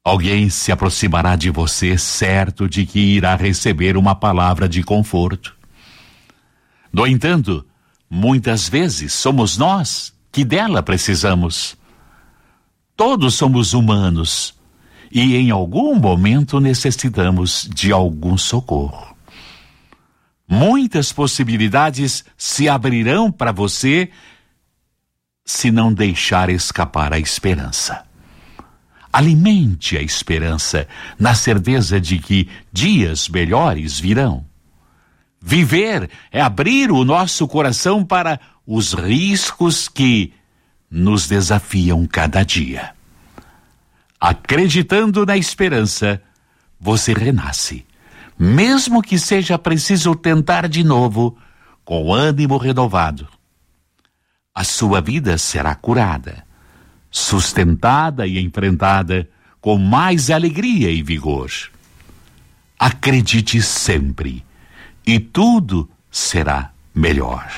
Alguém se aproximará de você certo de que irá receber uma palavra de conforto. No entanto, muitas vezes somos nós que dela precisamos. Todos somos humanos e em algum momento necessitamos de algum socorro. Muitas possibilidades se abrirão para você se não deixar escapar a esperança. Alimente a esperança na certeza de que dias melhores virão. Viver é abrir o nosso coração para os riscos que nos desafiam cada dia. Acreditando na esperança, você renasce, mesmo que seja preciso tentar de novo, com ânimo renovado. A sua vida será curada, sustentada e enfrentada com mais alegria e vigor. Acredite sempre e tudo será melhor.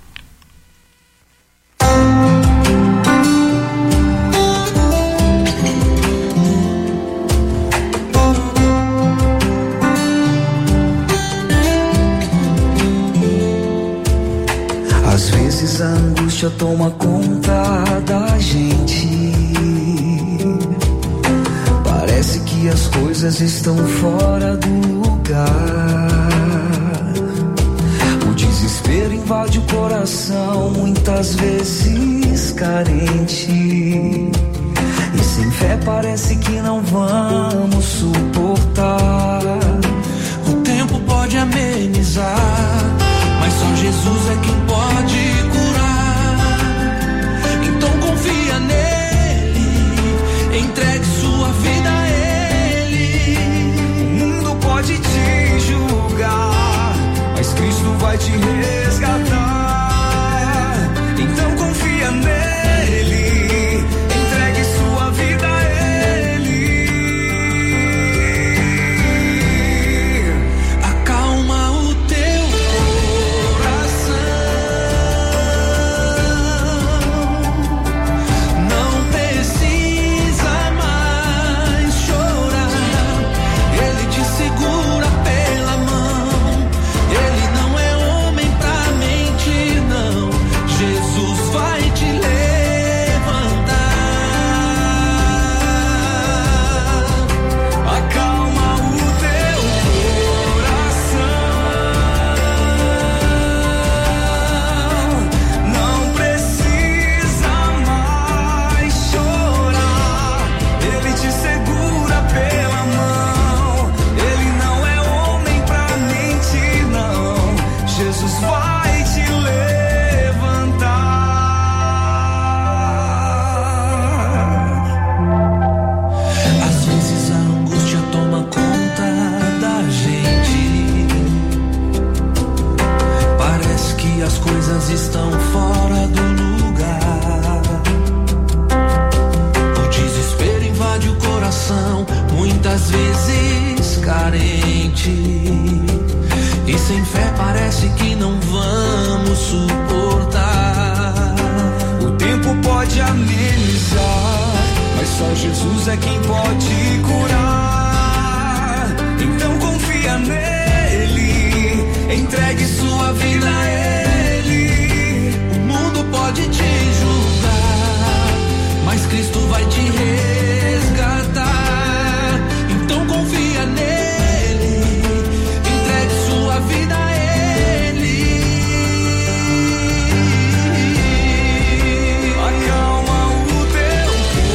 Às vezes a angústia toma conta da gente. Parece que as coisas estão fora do lugar. O desespero invade o coração, muitas vezes carente. E sem fé parece que não vamos suportar. O tempo pode amenizar, mas só Jesus é quem pode curar. Então confia nele, entregue sua vida a ele. O mundo pode te julgar, mas Cristo vai te resgatar. Então confia nele, entregue sua vida a ele. Acalma o teu estão fora do lugar. O desespero invade o coração, muitas vezes carente. E sem fé parece que não vamos suportar. O tempo pode amenizar, mas só Jesus é quem pode curar. Então confia nele, entregue sua vida a ele. Pode te julgar, mas Cristo vai te resgatar. Então confia nele, entregue sua vida a ele. Acalma o teu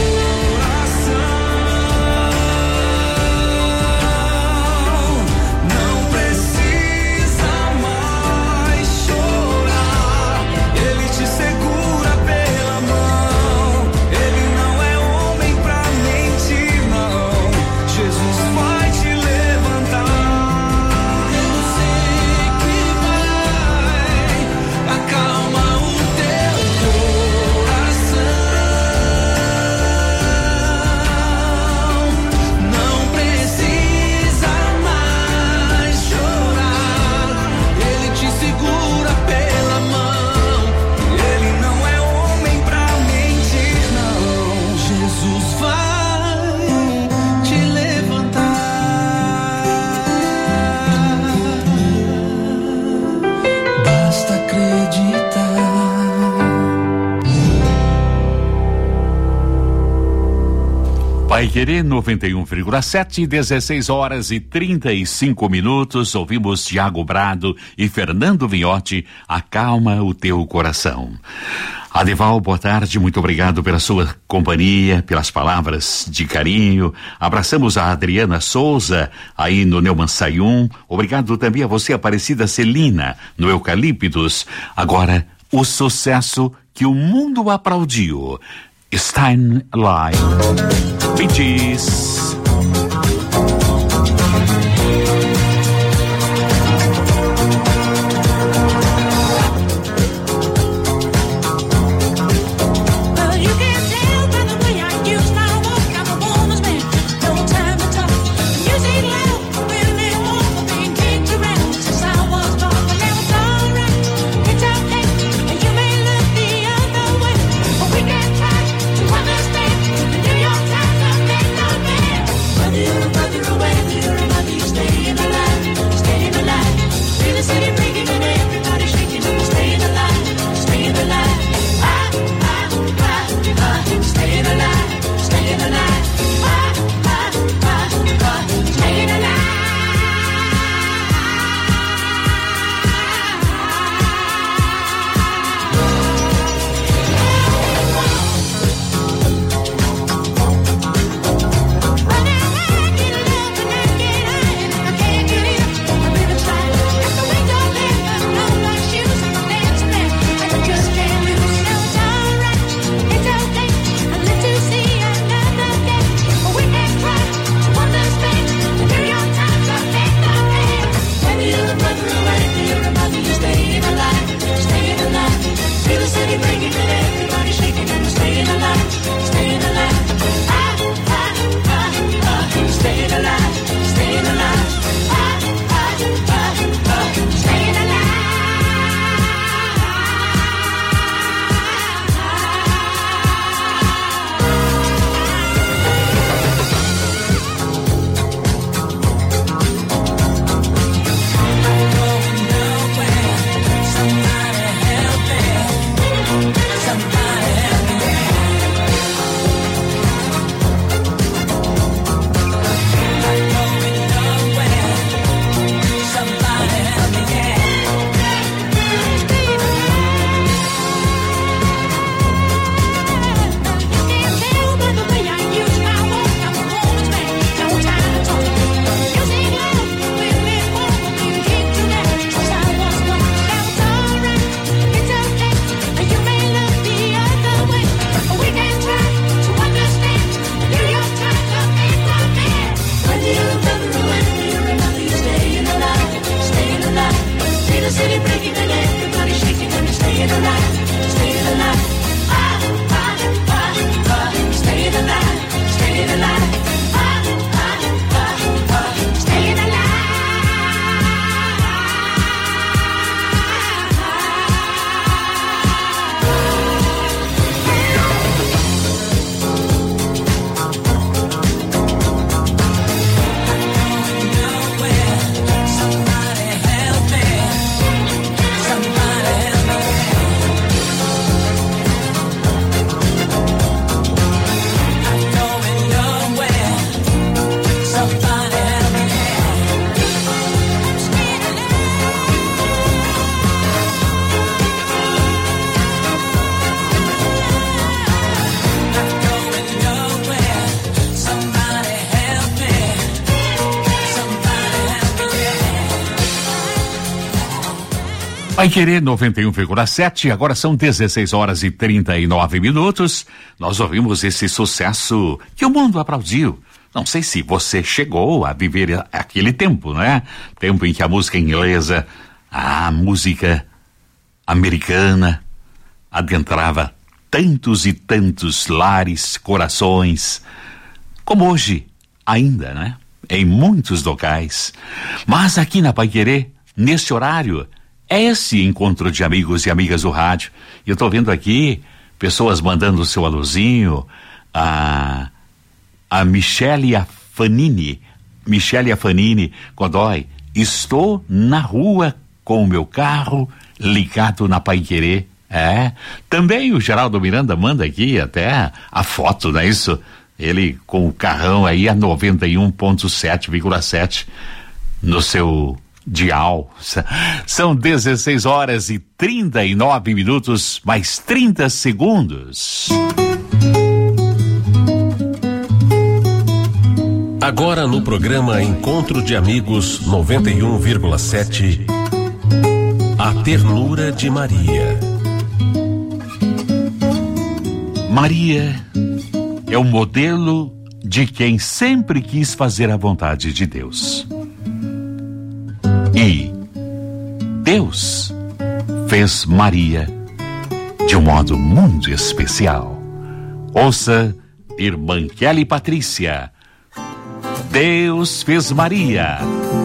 coração, não precisa mais chorar. Ele te segura pela mão, ele não é homem pra Paiquerê 91,7, 16 horas e 35 minutos. Ouvimos Thiago Brado e Fernando Viotti, Acalma o Teu Coração. Adeval, boa tarde, muito obrigado pela sua companhia, pelas palavras de carinho. Abraçamos a Adriana Souza, aí no Neumann Sayum. Obrigado também a você, Aparecida Celina, no Eucaliptus. Agora, o sucesso que o mundo aplaudiu. Stein Live. Bee Gees. Paiquerê 91,7, agora são 16 horas e 39 minutos. Nós ouvimos esse sucesso que o mundo aplaudiu. Não sei se você chegou a viver aquele tempo, né? Tempo em que a música inglesa, a música americana adentrava tantos e tantos lares, corações, como hoje ainda, né? Em muitos locais. Mas aqui na Paiquerê, nesse horário, é esse encontro de amigos e amigas do rádio. E eu tô vendo aqui pessoas mandando o seu alôzinho, a Michele Afanini, Godoy, estou na rua com o meu carro ligado na Paiquerê. Também o Geraldo Miranda manda aqui até a foto, não é isso? Ele com o carrão aí a 91.7,7 no seu dial. São 16 horas e 39 minutos, mais 30 segundos. Agora no programa Encontro de Amigos 91,7, a ternura de Maria. Maria é o modelo de quem sempre quis fazer a vontade de Deus. E Deus fez Maria de um modo muito especial. Ouça, irmã Kelly Patrícia. Deus fez Maria.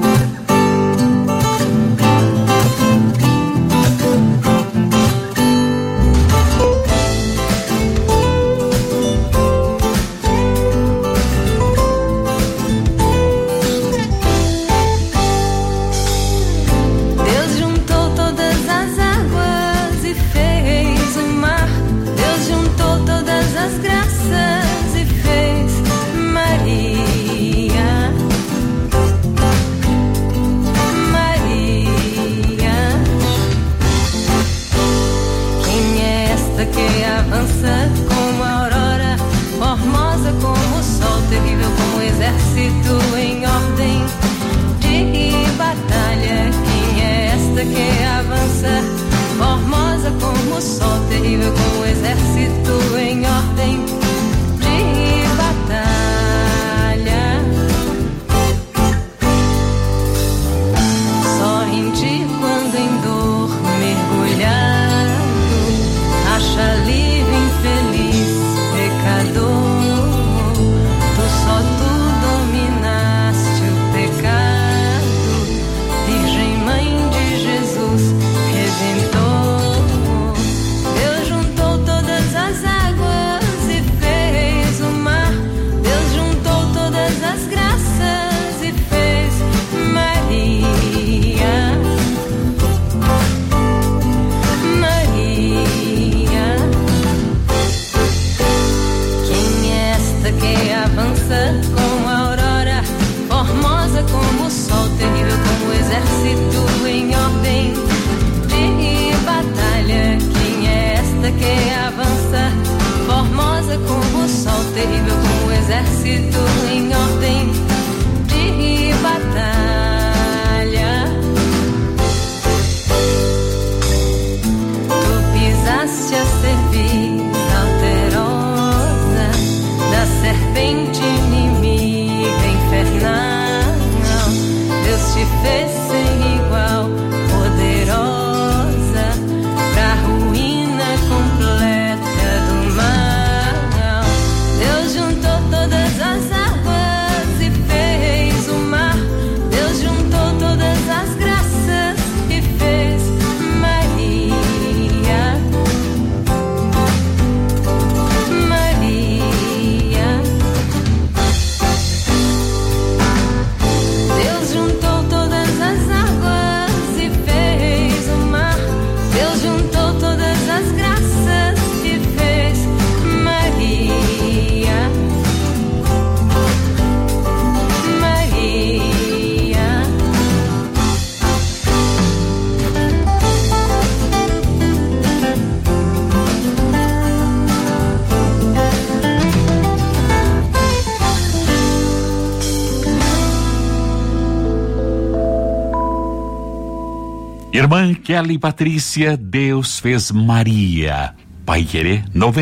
Irmã Kelly Patrícia, Deus fez Maria. Pai Querer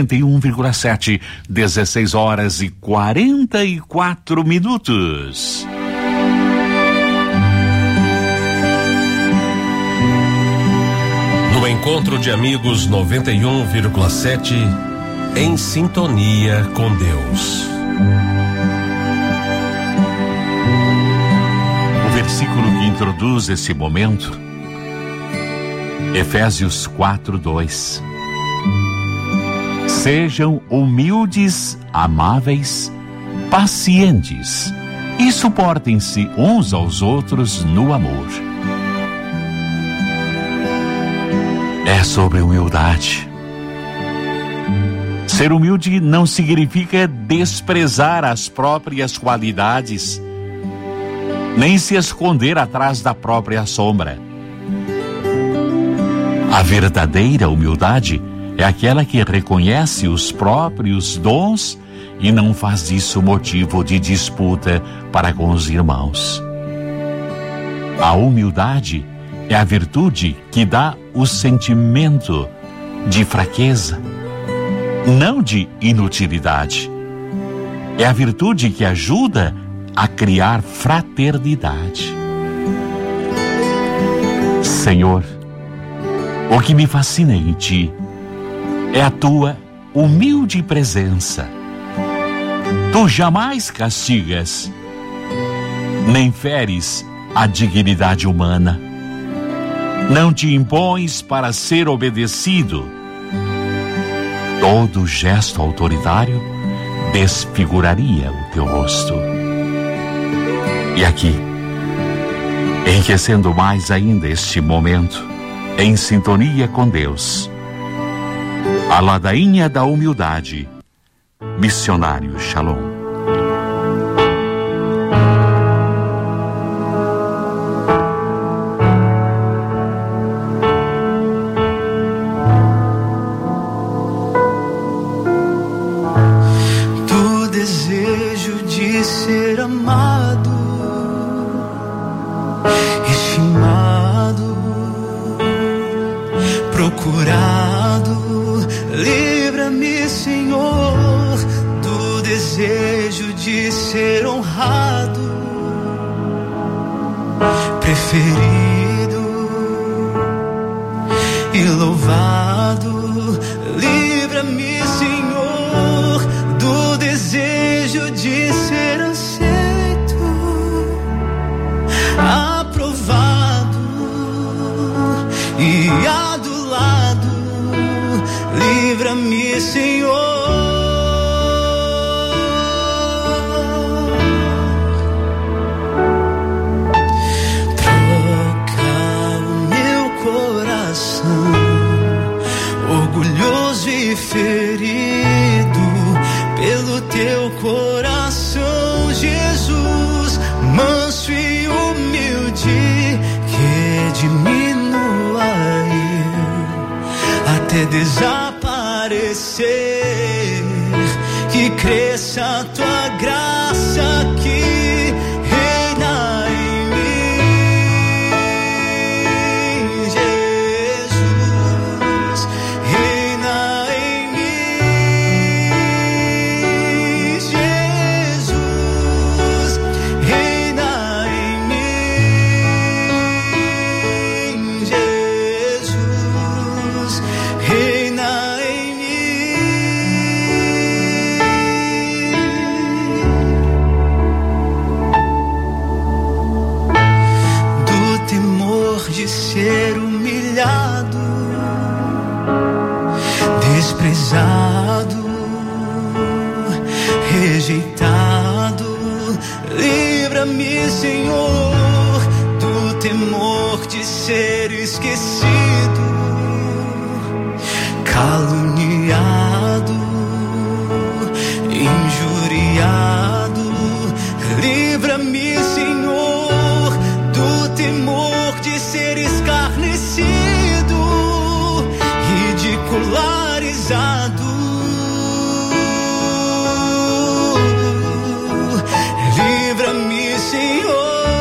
91,7, 16 horas e 44 minutos. No Encontro de Amigos 91,7, em sintonia com Deus. O versículo que introduz esse momento, Efésios 4:2. Sejam humildes, amáveis, pacientes e suportem-se uns aos outros no amor. É sobre humildade, Ser humilde não significa desprezar as próprias qualidades, nem se esconder atrás da própria sombra. A verdadeira humildade é aquela que reconhece os próprios dons e não faz disso motivo de disputa para com os irmãos. A humildade é a virtude que dá o sentimento de fraqueza, não de inutilidade. É a virtude que ajuda a criar fraternidade. Senhor, o que me fascina em Ti é a Tua humilde presença. Tu jamais castigas, nem feres a dignidade humana. Não te impões para ser obedecido. Todo gesto autoritário desfiguraria o Teu rosto. E aqui, enriquecendo mais ainda este momento, em sintonia com Deus, a ladainha da humildade, Missionário Shalom. Do desejo de ser amado, estimado, procurado, livra-me, Senhor, do desejo de ser honrado, preferido e louvado. Livra-me, Senhor, do desejo de ser aceito, aprovado e adulado. Livra-me, Senhor. Orgulhoso e ferido pelo Teu coração, Jesus, manso e humilde, que diminua eu até desaparecer, que cresça a Tua graça que reina em mim, Jesus. Reina em mim, Jesus. Reina em mim, Jesus. Reina em mim. Do temor de ser humilhado, desprezado, rejeitado, livra-me, Senhor, do temor de ser esquecido, caluniado, injuriado. Livra-me, Senhor, do temor de ser escarnecido, ridicularizado. Livra-me, Senhor.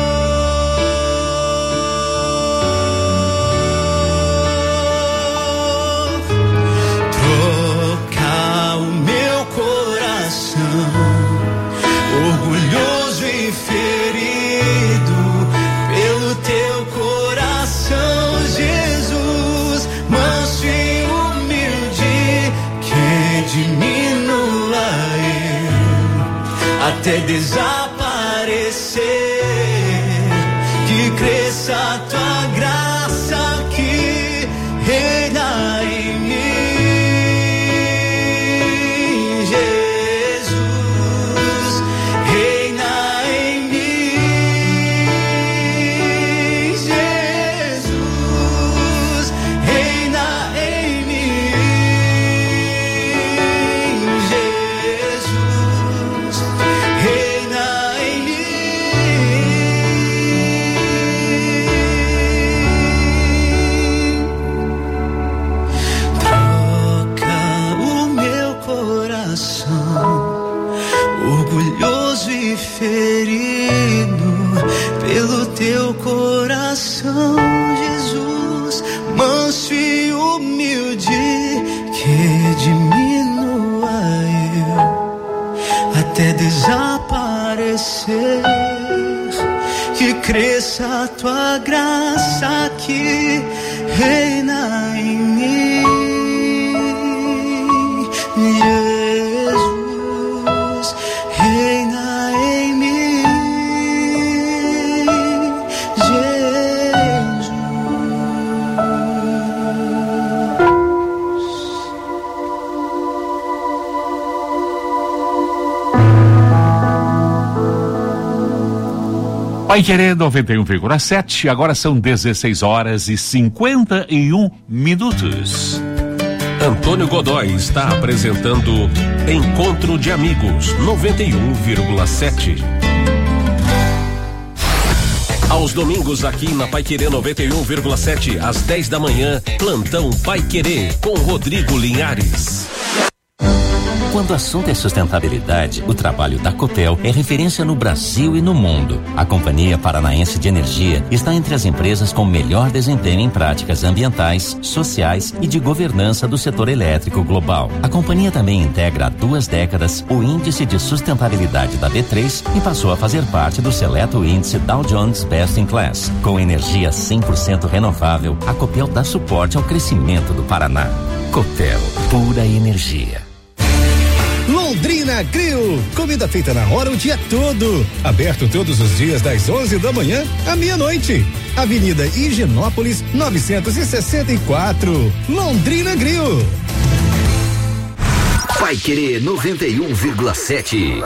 Troca o meu coração, orgulhoso e ferido pelo Teu coração, Jesus, manso e humilde, que diminua eu até desaparecer, que cresça a Tua graça que reina em mim, Jesus. Reina em mim, Jesus. Reina em mim, orgulhoso e ferido pelo teu coração, Jesus, manso e humilde, que diminua eu até desaparecer, que cresça a tua graça que reina em mim, Jesus, reina em mim, Jesus. Paiquerê 91,7, agora são 16h51. Antônio Godoy está apresentando Encontro de Amigos 91,7. Aos domingos aqui na Paiquerê 91,7, às 10 da manhã, Plantão Paiquerê com Rodrigo Linhares. Quando o assunto é sustentabilidade, o trabalho da Copel é referência no Brasil e no mundo. A Companhia Paranaense de Energia está entre as empresas com melhor desempenho em práticas ambientais, sociais e de governança do setor elétrico global. A companhia também integra há 2 décadas o Índice de Sustentabilidade da B3 e passou a fazer parte do seleto índice Dow Jones Best in Class. Com energia 100% renovável, a Copel dá suporte ao crescimento do Paraná. Copel, pura energia. Londrina Grill, comida feita na hora o dia todo, aberto todos os dias das 11 da manhã à meia-noite. Avenida Higienópolis 964, Londrina Grill. Paiquerê 91,7.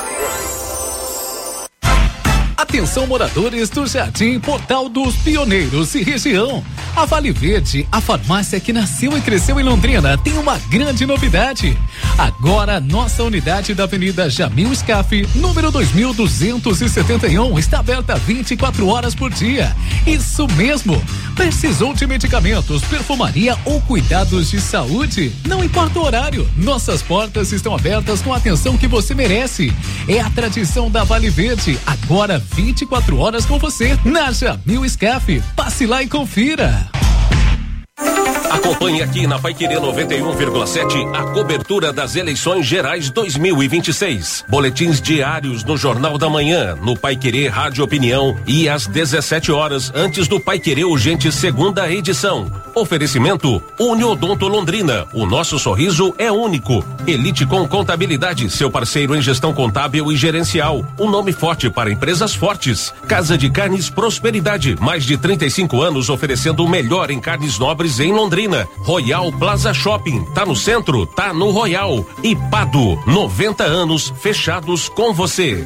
Atenção, moradores do Jardim Portal dos Pioneiros e região. A Vale Verde, a farmácia que nasceu e cresceu em Londrina, tem uma grande novidade. Agora, nossa unidade da Avenida Jamil Scaff, número 2271, está aberta 24 horas por dia. Isso mesmo. Precisou de medicamentos, perfumaria ou cuidados de saúde? Não importa o horário, nossas portas estão abertas com a atenção que você merece. É a tradição da Vale Verde, agora 24 horas com você, na Jamil Scaff. Passe lá e confira. Acompanhe aqui na Paiquerê 91,7 a cobertura das eleições gerais 2026. Boletins diários no Jornal da Manhã, no Paiquerê Rádio Opinião e às 17 horas antes do Paiquerê Urgente segunda edição. Oferecimento Uniodonto Londrina. O nosso sorriso é único. Elite com Contabilidade, seu parceiro em gestão contábil e gerencial. Um nome forte para empresas fortes. Casa de Carnes Prosperidade. Mais de 35 anos oferecendo o melhor em carnes nobres em Londrina. Royal Plaza Shopping. Tá no centro? Tá no Royal. E Pado, 90 anos fechados com você.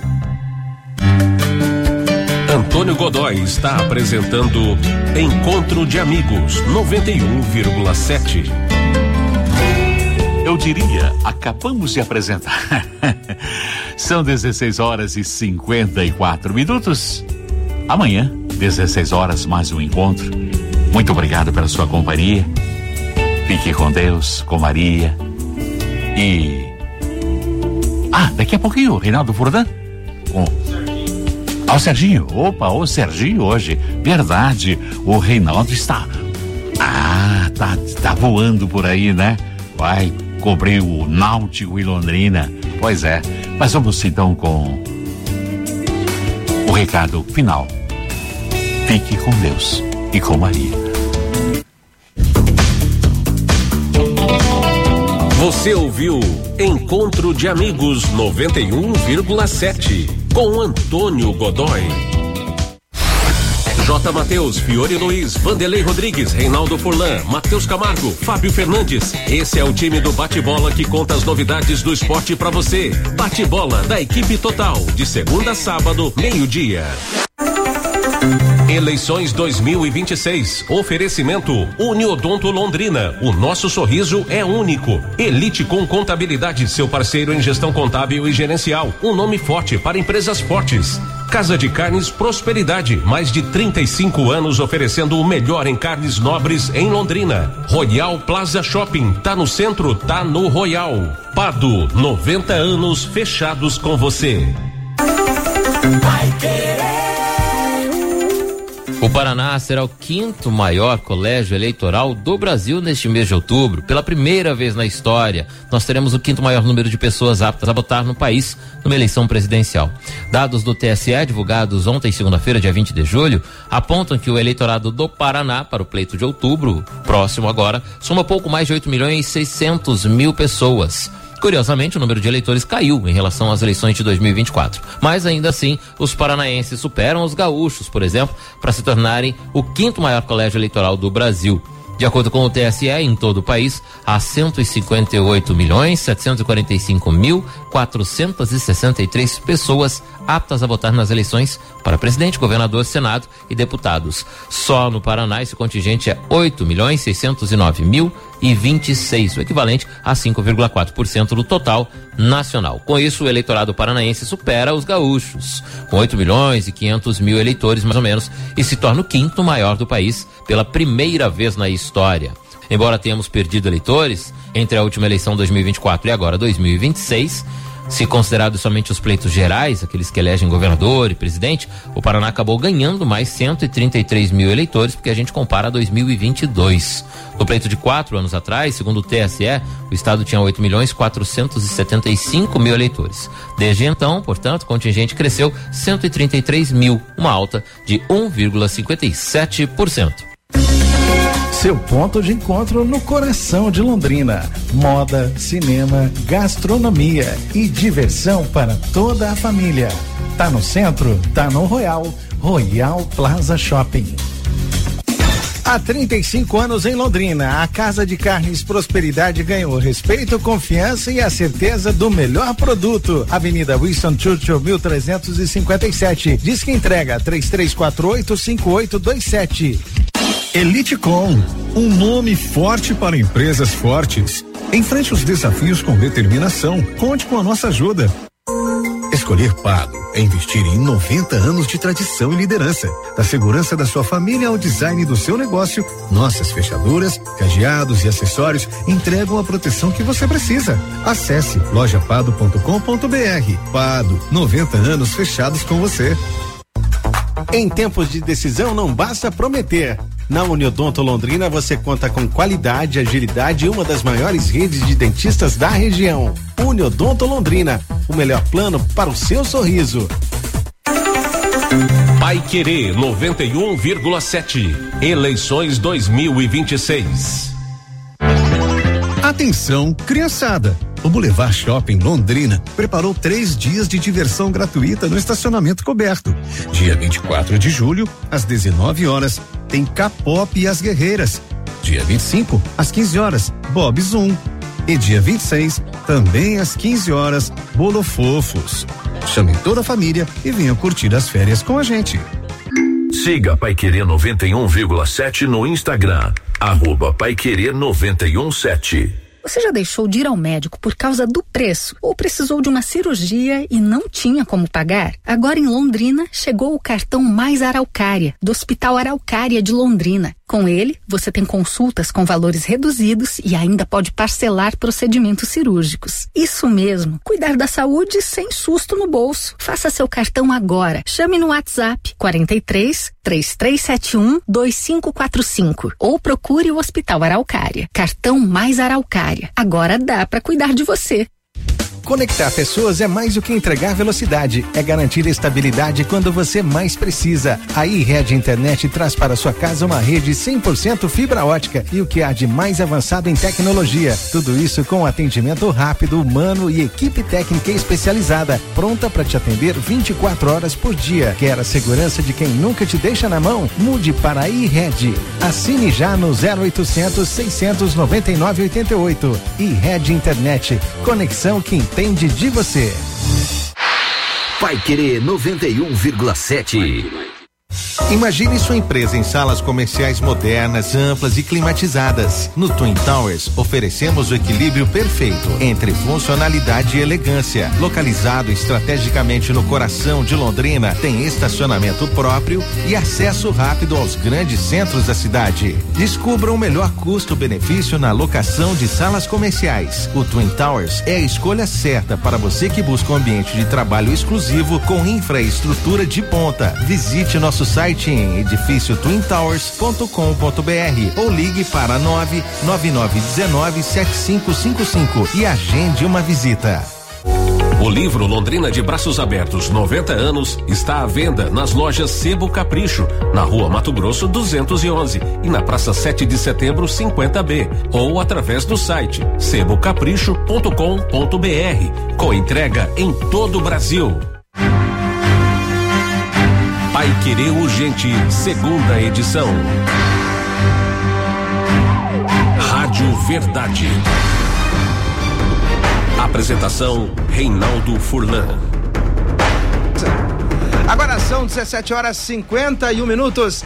Antônio Godoy está apresentando Encontro de Amigos 91,7. Eu diria, acabamos de apresentar. São 16h54. Amanhã, 16 horas, mais um encontro. Muito obrigado pela sua companhia. Fique com Deus, com Maria. E... daqui a pouquinho, Reinaldo Furlan. O Serginho. Opa, o Serginho hoje. Verdade, o Reinaldo está... tá voando por aí, né? Vai cobrir o Náutico e Londrina. Pois é. Mas vamos então com o recado final. Fique com Deus e com Maria. Você ouviu Encontro de Amigos 91,7 com Antônio Godoy. J. Mateus, Fiore Luiz, Vanderlei Rodrigues, Reinaldo Furlan, Matheus Camargo, Fábio Fernandes. Esse é o time do Bate-Bola que conta as novidades do esporte pra você. Bate-Bola da equipe total, de segunda a sábado, meio-dia. Eleições 2026. Oferecimento Uniodonto Londrina. O nosso sorriso é único. Elite com Contabilidade, seu parceiro em gestão contábil e gerencial. Um nome forte para empresas fortes. Casa de Carnes Prosperidade, mais de 35 anos oferecendo o melhor em carnes nobres em Londrina. Royal Plaza Shopping, tá no centro, tá no Royal. Pado, 90 anos fechados com você. O Paraná será o 5º maior colégio eleitoral do Brasil neste mês de outubro. Pela primeira vez na história, nós teremos o 5º maior número de pessoas aptas a votar no país numa eleição presidencial. Dados do TSE, divulgados ontem, segunda-feira, dia 20 de julho, apontam que o eleitorado do Paraná para o pleito de outubro, próximo agora, soma pouco mais de 8.600.000 pessoas. Curiosamente, o número de eleitores caiu em relação às eleições de 2024. Mas ainda assim, os paranaenses superam os gaúchos, por exemplo, para se tornarem o 5º maior colégio eleitoral do Brasil. De acordo com o TSE, em todo o país, há 158.745.463 pessoas aptas a votar nas eleições para presidente, governador, senado e deputados. Só no Paraná esse contingente é 8.609.026, o equivalente a 5,4% do total nacional. Com isso, o eleitorado paranaense supera os gaúchos, com 8.500.000 eleitores, mais ou menos, e se torna o 5º maior do país pela primeira vez na história. Embora tenhamos perdido eleitores entre a última eleição 2024 e agora 2026, se considerados somente os pleitos gerais, aqueles que elegem governador e presidente, o Paraná acabou ganhando mais 133.000 eleitores, porque a gente compara a 2022. No pleito de 4 anos atrás, segundo o TSE, o estado tinha 8.475.000 eleitores. Desde então, portanto, o contingente cresceu 133.000, uma alta de 1,57%. Seu ponto de encontro no coração de Londrina. Moda, cinema, gastronomia e diversão para toda a família. Tá no centro? Tá no Royal. Royal Plaza Shopping. Há 35 anos em Londrina, a Casa de Carnes Prosperidade ganhou respeito, confiança e a certeza do melhor produto. Avenida Winston Churchill, 1357. Diz que entrega 3348-5827. Elitecom, um nome forte para empresas fortes. Enfrente os desafios com determinação. Conte com a nossa ajuda. Escolher Pado é investir em 90 anos de tradição e liderança. Da segurança da sua família ao design do seu negócio, nossas fechaduras, cadeados e acessórios entregam a proteção que você precisa. Acesse lojapado.com.br. Pado, 90 anos fechados com você. Em tempos de decisão não basta prometer. Na Uniodonto Londrina você conta com qualidade, agilidade e uma das maiores redes de dentistas da região. Uniodonto Londrina, o melhor plano para o seu sorriso. Paiquerê 91,7. Eleições 2026. Atenção, criançada! O Boulevard Shopping Londrina preparou 3 dias de diversão gratuita no estacionamento coberto. Dia 24 de julho, às 19 horas, tem K-pop e as Guerreiras. Dia 25, às 15 horas, Bob Zoom. E dia 26, também às 15 horas, Bolo Fofos. Chame toda a família e venham curtir as férias com a gente. Siga Paiquerê 91,7 no Instagram, @Paiquerê 91,7. Você já deixou de ir ao médico por causa do preço ou precisou de uma cirurgia e não tinha como pagar? Agora em Londrina chegou o cartão Mais Araucária, do Hospital Araucária de Londrina. Com ele, você tem consultas com valores reduzidos e ainda pode parcelar procedimentos cirúrgicos. Isso mesmo, cuidar da saúde sem susto no bolso. Faça seu cartão agora. Chame no WhatsApp 43 3371 2545 ou procure o Hospital Araucária. Cartão Mais Araucária. Agora dá para cuidar de você. Conectar pessoas é mais do que entregar velocidade, é garantir estabilidade quando você mais precisa. A iRede Internet traz para sua casa uma rede 100% fibra ótica e o que há de mais avançado em tecnologia. Tudo isso com atendimento rápido, humano e equipe técnica especializada, pronta para te atender 24 horas por dia. Quer a segurança de quem nunca te deixa na mão? Mude para a iRede. Assine já no 0800 699 88. iRede Internet. Conexão que entende de você. Paiquerê 91,7. Imagine sua empresa em salas comerciais modernas, amplas e climatizadas. No Twin Towers, oferecemos o equilíbrio perfeito entre funcionalidade e elegância. Localizado estrategicamente no coração de Londrina, tem estacionamento próprio e acesso rápido aos grandes centros da cidade. Descubra o melhor custo-benefício na locação de salas comerciais. O Twin Towers é a escolha certa para você que busca um ambiente de trabalho exclusivo com infraestrutura de ponta. Visite nosso site em edifíciotwintowers.com.br ou ligue para 999197555 e agende uma visita. O livro Londrina de Braços Abertos 90 anos está à venda nas lojas Sebo Capricho, na Rua Mato Grosso 211 e na Praça 7 de Setembro 50B, ou através do site sebocapricho.com.br, com entrega em todo o Brasil. Paiquerê Urgente, segunda edição. Rádio Verdade. Apresentação Reinaldo Furlan. Agora são 17h51,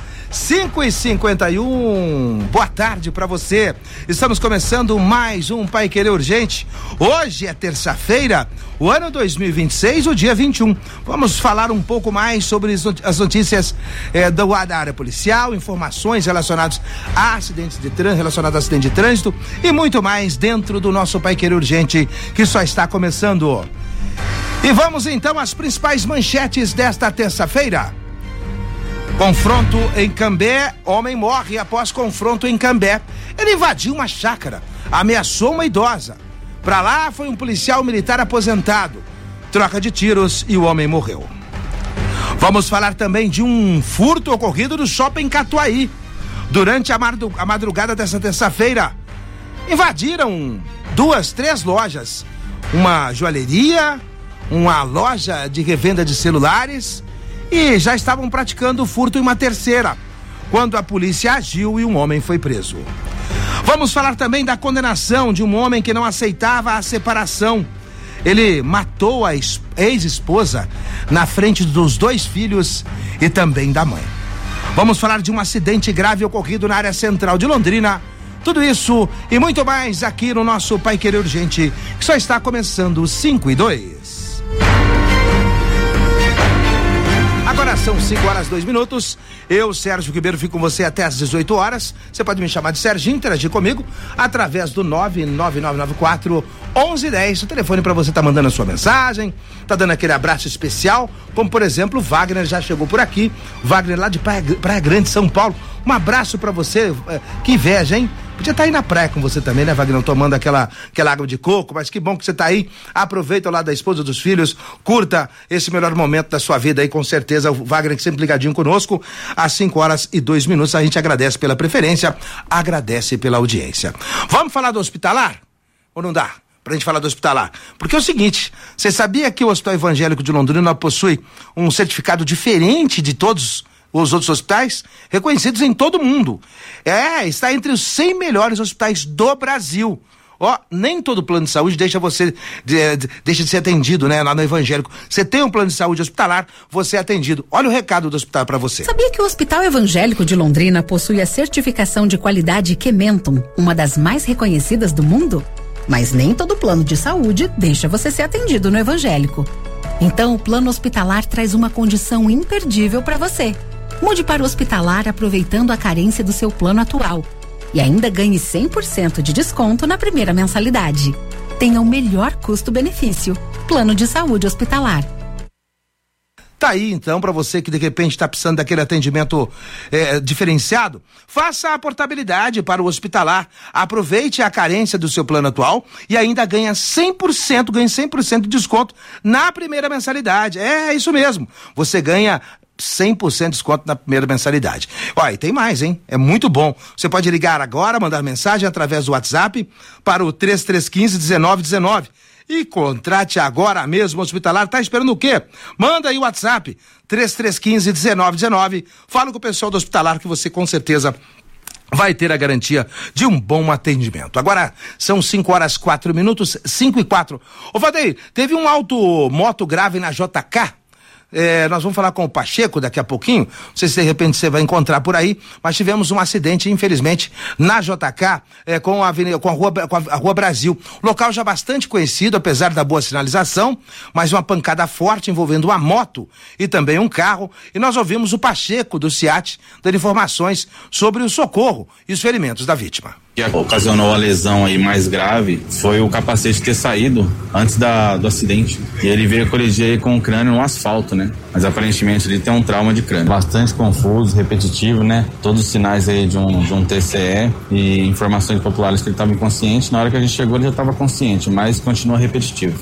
5h51. Boa tarde pra você. Estamos começando mais um Paiquerê Urgente. Hoje é terça-feira, o ano 2026, o dia 21. Vamos falar um pouco mais sobre as notícias da área policial, informações relacionadas a acidentes de trânsito e muito mais dentro do nosso Paiquerê Urgente, que só está começando. E vamos então às principais manchetes desta terça-feira. Confronto em Cambé, homem morre após confronto em Cambé. Ele invadiu uma chácara, ameaçou uma idosa. Pra lá foi um policial militar aposentado. Troca de tiros e o homem morreu. Vamos falar também de um furto ocorrido no Shopping Catuaí. Durante a madrugada dessa terça-feira, invadiram 2-3 lojas. Uma joalheria, uma loja de revenda de celulares e já estavam praticando furto em uma terceira, quando a polícia agiu e um homem foi preso. Vamos falar também da condenação de um homem que não aceitava a separação. Ele matou a ex-esposa na frente dos 2 filhos e também da mãe. Vamos falar de um acidente grave ocorrido na área central de Londrina. Tudo isso e muito mais aqui no nosso Paiquerê Urgente, que só está começando 5h02. Agora são 5h02. Eu, Sérgio Ribeiro, fico com você até às 18 horas. Você pode me chamar de Serginho, interagir comigo através do 99994-1110. O telefone para você tá mandando a sua mensagem, tá dando aquele abraço especial, como por exemplo, o Wagner já chegou por aqui. Wagner lá de Praia Grande, São Paulo. Um abraço para você. Que inveja, hein? Podia estar aí na praia com você também, né, Wagner? Tomando aquela água de coco, mas que bom que você tá aí. Aproveita o lado da esposa, dos filhos, curta esse melhor momento da sua vida aí, com certeza. O Wagner sempre ligadinho conosco, às 5h02. A gente agradece pela preferência, agradece pela audiência. Vamos falar do hospitalar? Ou não dá pra gente falar do hospitalar? Porque é o seguinte, você sabia que o Hospital Evangélico de Londrina possui um certificado diferente de todos os outros hospitais, reconhecidos em todo o mundo? Está entre os 100 melhores hospitais do Brasil. Nem todo plano de saúde deixa de ser atendido, né, lá no Evangélico. Você tem um plano de saúde hospitalar, você é atendido. Olha o recado do hospital para você. Sabia que o Hospital Evangélico de Londrina possui a certificação de qualidade Kementum, uma das mais reconhecidas do mundo? Mas nem todo plano de saúde deixa você ser atendido no Evangélico. Então, o plano hospitalar traz uma condição imperdível para você. Mude para o hospitalar aproveitando a carência do seu plano atual e ainda ganhe 100% de desconto na primeira mensalidade. Tenha o melhor custo-benefício. Plano de saúde hospitalar. Tá aí então, para você que de repente está precisando daquele atendimento diferenciado, faça a portabilidade para o hospitalar, aproveite a carência do seu plano atual e ainda ganhe 100% de desconto na primeira mensalidade. É isso mesmo, você ganha 100% de desconto na primeira mensalidade. E tem mais, hein? É muito bom. Você pode ligar agora, mandar mensagem através do WhatsApp para o 3315-1919 e contrate agora mesmo o hospitalar. Tá esperando o quê? Manda aí o WhatsApp 3315-1919. Fala com o pessoal do hospitalar que você com certeza vai ter a garantia de um bom atendimento. Agora são 5h04, 5h04. Ô Valdeir, teve um moto grave na JK, Nós vamos falar com o Pacheco daqui a pouquinho, não sei se de repente você vai encontrar por aí, mas tivemos um acidente, infelizmente, na JK, com a Rua Brasil. Local já bastante conhecido, apesar da boa sinalização, mas uma pancada forte envolvendo uma moto e também um carro, e nós ouvimos o Pacheco do CIAT dando informações sobre o socorro e os ferimentos da vítima. O que ocasionou a lesão aí mais grave foi o capacete ter saído antes do acidente. E ele veio colidir aí com o crânio no asfalto, né? Mas aparentemente ele tem um trauma de crânio. Bastante confuso, repetitivo, né? Todos os sinais aí de um TCE e informações populares que ele estava inconsciente. Na hora que a gente chegou ele já estava consciente, mas continua repetitivo.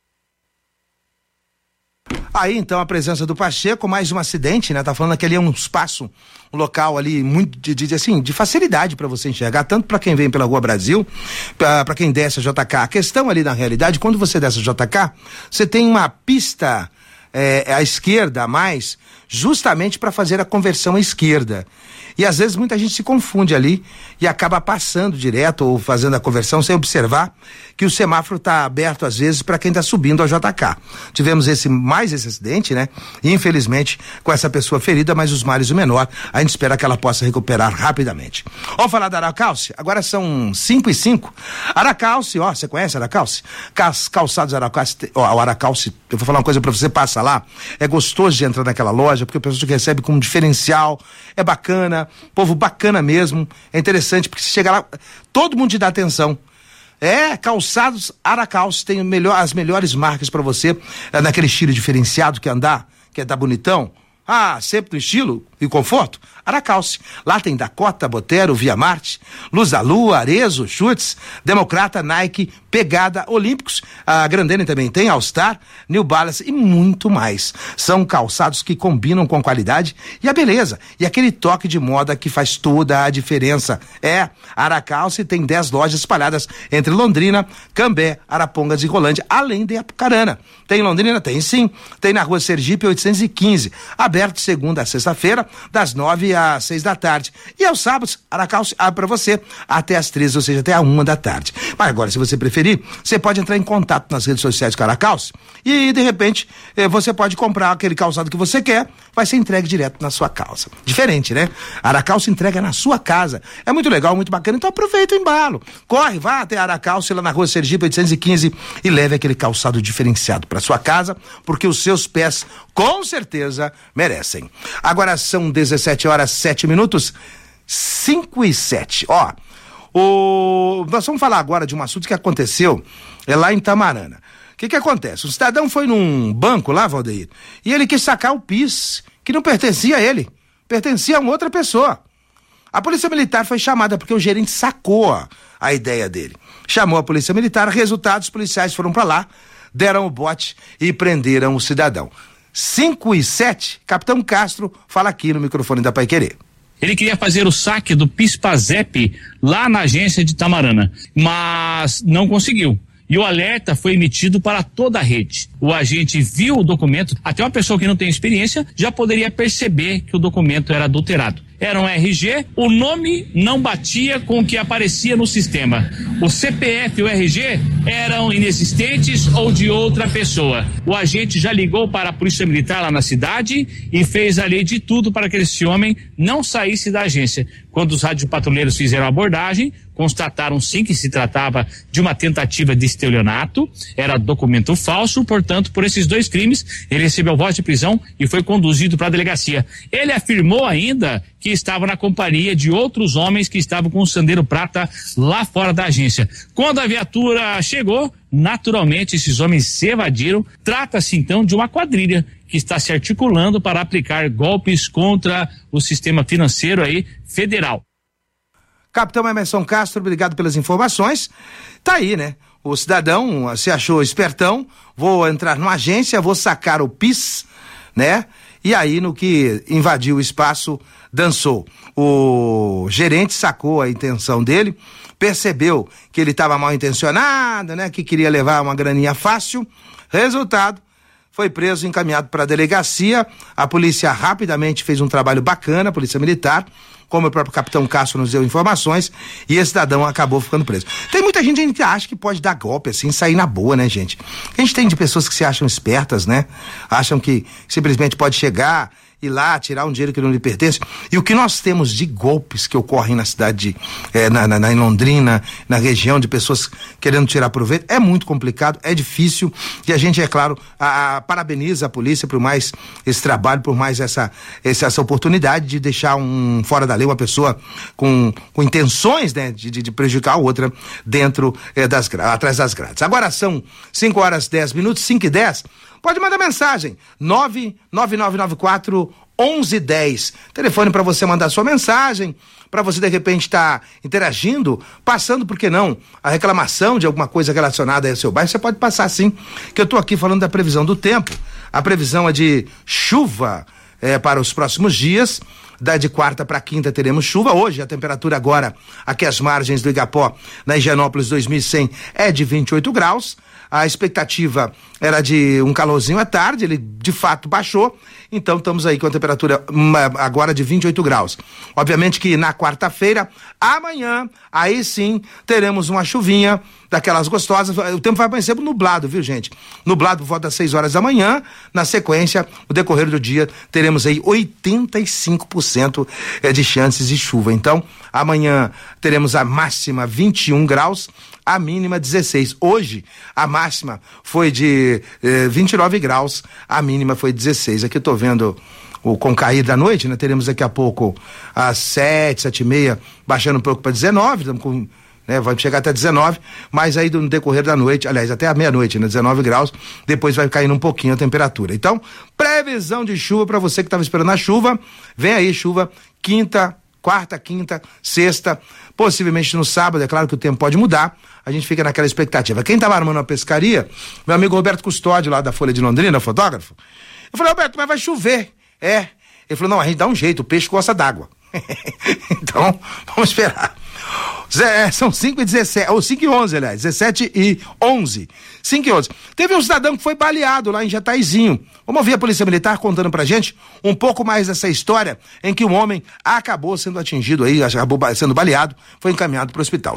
Aí então a presença do Pacheco, mais um acidente, né? Tá falando que ali é um espaço, um local ali muito de facilidade para você enxergar, tanto para quem vem pela Rua Brasil, para quem desce a JK. A questão ali na realidade, quando você desce a JK, você tem uma pista à esquerda a mais, justamente para fazer a conversão à esquerda. E às vezes muita gente se confunde ali e acaba passando direto ou fazendo a conversão sem observar que o semáforo está aberto às vezes para quem está subindo a JK. Tivemos mais esse acidente, né? E, infelizmente, com essa pessoa ferida, mas os males o menor. A gente espera que ela possa recuperar rapidamente. Vamos falar da Aracalce? Agora são 5:05. Aracalce, você conhece Aracalce? Calçados Aracalce, o Aracalce, eu vou falar uma coisa para você, passa lá. É gostoso de entrar naquela loja, porque o pessoal te recebe como diferencial, é bacana, povo bacana mesmo, é interessante, porque se chega lá, todo mundo te dá atenção. Calçados Aracalce tem as melhores marcas para você, naquele estilo diferenciado, quer andar bonitão, sempre no estilo e conforto. Aracalce. Lá tem Dakota, Botero, Via Marte, Luz da Lua, Arezzo, Schutz, Democrata, Nike, Pegada, Olímpicos, a Grandene também tem, All Star, New Balance e muito mais. São calçados que combinam com qualidade e a beleza, e aquele toque de moda que faz toda a diferença. Aracalce tem 10 lojas espalhadas entre Londrina, Cambé, Arapongas e Rolândia, além de Apucarana. Tem em Londrina? Tem sim. Tem na Rua Sergipe 815, aberto de segunda a sexta-feira, das 9 às 6 da tarde. E aos sábados, Aracalce abre para você até às 13, ou seja, até a 1 da tarde. Mas agora, se você preferir, você pode entrar em contato nas redes sociais com a Aracalce e, de repente, você pode comprar aquele calçado que você quer, vai ser entregue direto na sua casa. Diferente, né? Aracalce entrega na sua casa. É muito legal, muito bacana, então aproveita o embalo. Corre, vá até a Aracalce, lá na Rua Sergipe 815 e leve aquele calçado diferenciado para sua casa, porque os seus pés, com certeza, merecem. Agora são 17h07, 5:07. Nós vamos falar agora de um assunto que aconteceu lá em Tamarana. O que acontece? Um cidadão foi num banco lá, Valdeir, e ele quis sacar o PIS, que não pertencia a ele, pertencia a uma outra pessoa. A polícia militar foi chamada porque o gerente sacou a ideia dele. Chamou a polícia militar, resultado, os policiais foram para lá, deram o bote e prenderam o cidadão. 5:07, Capitão Castro fala aqui no microfone da Paiquerê. Ele queria fazer o saque do PIS/PASEP lá na agência de Tamarana, mas não conseguiu. E o alerta foi emitido para toda a rede. O agente viu o documento, até uma pessoa que não tem experiência já poderia perceber que o documento era adulterado. Era um RG, o nome não batia com o que aparecia no sistema. O CPF e o RG eram inexistentes ou de outra pessoa. O agente já ligou para a Polícia Militar lá na cidade e fez ali de tudo para que esse homem não saísse da agência. Quando os radiopatrulheiros fizeram a abordagem, constataram sim que se tratava de uma tentativa de estelionato, era documento falso, portanto, por esses 2 crimes, ele recebeu voz de prisão e foi conduzido para a delegacia. Ele afirmou ainda que estava na companhia de outros homens que estavam com o Sandero Prata lá fora da agência. Quando a viatura chegou, naturalmente esses homens se evadiram. Trata-se então de uma quadrilha que está se articulando para aplicar golpes contra o sistema financeiro aí federal. Capitão Emerson Castro, obrigado pelas informações. Tá aí, né? O cidadão se achou espertão, vou entrar numa agência, vou sacar o PIS, né? E aí, no que invadiu o espaço, dançou. O gerente sacou a intenção dele, percebeu que ele estava mal intencionado, né? Que queria levar uma graninha fácil. Resultado, foi preso e encaminhado para a delegacia. A polícia rapidamente fez um trabalho bacana, a polícia militar, como o próprio capitão Castro nos deu informações, e esse cidadão acabou ficando preso. Tem muita gente que acha que pode dar golpe assim, sair na boa, né, gente? A gente tem de pessoas que se acham espertas, né? Acham que simplesmente pode chegar, ir lá, tirar um dinheiro que não lhe pertence. E o que nós temos de golpes que ocorrem na cidade, em Londrina, na região, de pessoas querendo tirar proveito, é muito complicado, é difícil, e a gente, é claro, parabeniza a polícia por mais esse trabalho, por mais essa oportunidade de deixar fora da lei uma pessoa com intenções, né, de prejudicar a outra dentro atrás das grades. Agora são 5h10, 5h10. Pode mandar mensagem, 99994-1110. Telefone para você mandar sua mensagem, para você de repente estar interagindo, passando, por que não, a reclamação de alguma coisa relacionada ao seu bairro. Você pode passar sim, que eu estou aqui falando da previsão do tempo. A previsão é de chuva para os próximos dias. De quarta para quinta teremos chuva. Hoje a temperatura agora aqui às margens do Igapó, na Higienópolis 2100, é de 28 graus. A expectativa era de um calorzinho à tarde, ele de fato baixou, então estamos aí com a temperatura agora de 28 graus. Obviamente que na quarta-feira, amanhã, aí sim teremos uma chuvinha daquelas gostosas. O tempo vai amanhecer nublado, viu, gente? Nublado por volta das 6 horas da manhã. Na sequência, no decorrer do dia, teremos aí 85% de chances de chuva. Então, amanhã teremos a máxima 21 graus, a mínima 16. Hoje, a máxima foi de 29 graus, a mínima foi 16. Aqui eu tô vendo com o cair da noite, né? Teremos daqui a pouco às 7h30, baixando um pouco para 19, estamos com, né? Vai chegar até 19, mas aí no decorrer da noite, aliás, até a meia-noite, né? 19 graus, depois vai caindo um pouquinho a temperatura. Então, previsão de chuva para você que estava esperando a chuva, vem aí chuva quarta, quinta, sexta, possivelmente no sábado. É claro que o tempo pode mudar, a gente fica naquela expectativa. Quem estava armando uma pescaria, meu amigo Roberto Custódio, lá da Folha de Londrina, fotógrafo, eu falei: Roberto, mas vai chover. Ele falou: não, a gente dá um jeito, o peixe gosta d'água. Então, vamos esperar. São 5h17, ou 5h11, aliás, 17h11. 5h11. Teve um cidadão que foi baleado lá em Jataizinho. Vamos ouvir a Polícia Militar contando pra gente um pouco mais dessa história em que um homem acabou sendo atingido aí, acabou sendo baleado, foi encaminhado para o hospital.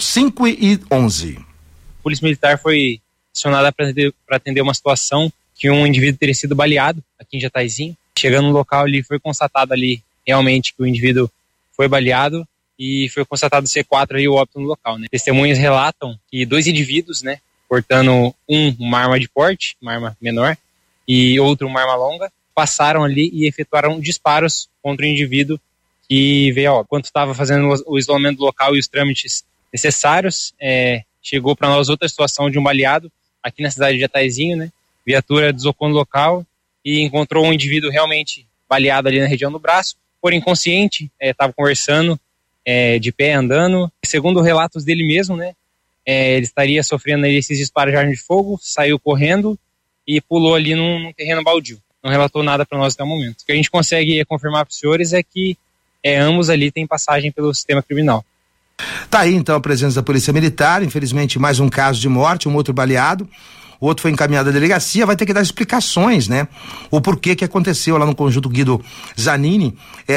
5h11. A Polícia Militar foi acionada para atender uma situação que um indivíduo teria sido baleado aqui em Jataizinho. Chegando no local ali, foi constatado ali realmente que o indivíduo foi baleado e foi constatado C4 aí o óbito no local, né? Testemunhas relatam que 2 indivíduos, né, portando uma arma de porte, uma arma menor, e outro uma arma longa, passaram ali e efetuaram disparos contra o indivíduo que veio a óbito. Enquanto estava fazendo o isolamento do local e os trâmites necessários, chegou para nós outra situação de um baleado aqui na cidade de Jataizinho, né? Viatura deslocou no local e encontrou um indivíduo realmente baleado ali na região do braço, porém inconsciente, estava conversando, de pé, andando. Segundo relatos dele mesmo, né, ele estaria sofrendo esses disparos de arma de fogo, saiu correndo e pulou ali num terreno baldio. Não relatou nada para nós até o momento. O que a gente consegue confirmar para os senhores é que ambos ali têm passagem pelo sistema criminal. Tá aí então a presença da Polícia Militar. Infelizmente mais um caso de morte, um outro baleado. O outro foi encaminhado à delegacia, vai ter que dar explicações, né? O porquê que aconteceu lá no Conjunto Guido Zanini,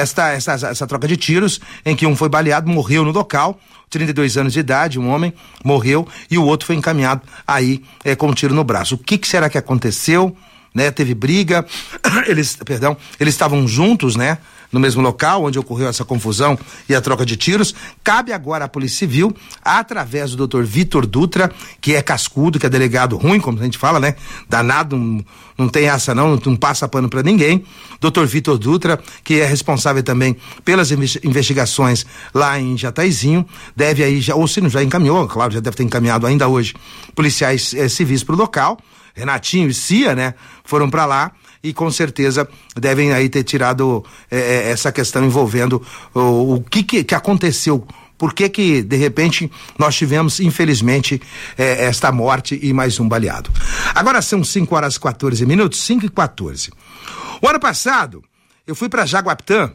essa troca de tiros, em que um foi baleado, morreu no local, 32 anos de idade, um homem morreu, e o outro foi encaminhado aí com um tiro no braço. O que será que aconteceu? Né? Teve briga, eles estavam juntos, né? No mesmo local onde ocorreu essa confusão e a troca de tiros. Cabe agora à Polícia Civil, através do Dr. Vitor Dutra, que é cascudo, que é delegado ruim, como a gente fala, né? Danado, não tem essa não passa pano pra ninguém. Dr. Vitor Dutra, que é responsável também pelas investigações lá em Jataizinho, deve aí, ou se não já encaminhou, claro, já deve ter encaminhado ainda hoje, policiais civis pro local. Renatinho e Cia, né? Foram pra lá e com certeza devem aí ter tirado essa questão envolvendo o que aconteceu. Por que de repente nós tivemos, infelizmente, esta morte e mais um baleado. Agora são 5h14, 5h14. O ano passado eu fui para Jaguapitã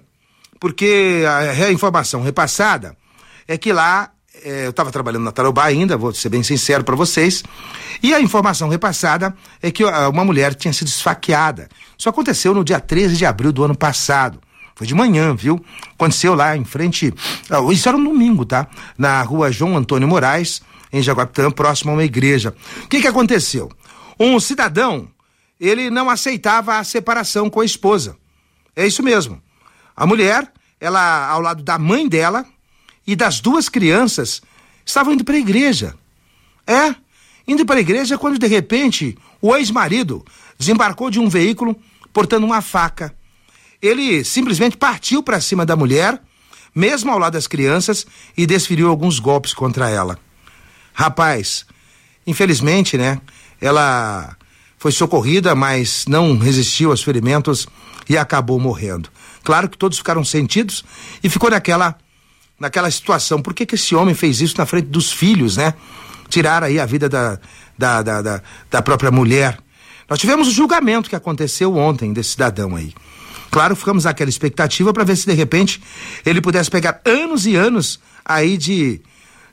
porque a informação repassada é que lá eu estava trabalhando na Tarobá ainda, vou ser bem sincero para vocês, e a informação repassada é que uma mulher tinha sido esfaqueada. Isso aconteceu no dia 13 de abril do ano passado. Foi de manhã, viu? Aconteceu lá em frente, isso era um domingo, tá? Na rua João Antônio Moraes, em Jaguapitã, próximo a uma igreja. O que aconteceu? Um cidadão, ele não aceitava a separação com a esposa. É isso mesmo. A mulher, ela ao lado da mãe dela e das duas crianças, estavam indo para a igreja. Indo para a igreja quando de repente o ex-marido desembarcou de um veículo portando uma faca. Ele simplesmente partiu para cima da mulher, mesmo ao lado das crianças, e desferiu alguns golpes contra ela. Rapaz, infelizmente, né, ela foi socorrida, mas não resistiu aos ferimentos e acabou morrendo. Claro que todos ficaram sentidos e ficou naquela situação. Por que esse homem fez isso na frente dos filhos, né? Tirar aí a vida da própria mulher. Nós tivemos o julgamento que aconteceu ontem desse cidadão aí. Claro, ficamos naquela expectativa para ver se de repente ele pudesse pegar anos e anos aí de